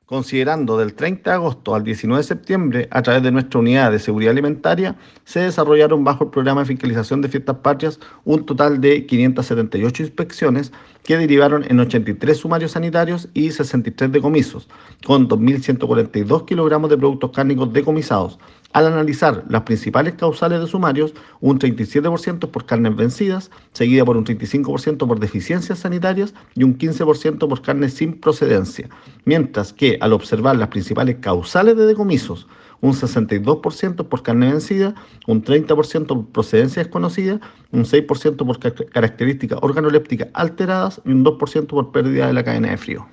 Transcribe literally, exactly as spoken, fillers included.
Considerando del treinta de agosto al diecinueve de septiembre, a través de nuestra unidad de seguridad alimentaria, se desarrollaron bajo el programa de fiscalización de fiestas patrias un total de quinientas setenta y ocho inspecciones que derivaron en ochenta y tres sumarios sanitarios y sesenta y tres decomisos, con dos mil ciento cuarenta y dos kilogramos de productos cárnicos decomisados. Al analizar las principales causales de sumarios, un treinta y siete por ciento por carnes vencidas, seguida por un treinta y cinco por ciento por deficiencias sanitarias y un quince por ciento por carnes sin procedencia, mientras que al observar las principales causales de decomisos, un sesenta y dos por ciento por carne vencida, un treinta por ciento por procedencia desconocida, un seis por ciento por características organolépticas alteradas y un dos por ciento por pérdida de la cadena de frío.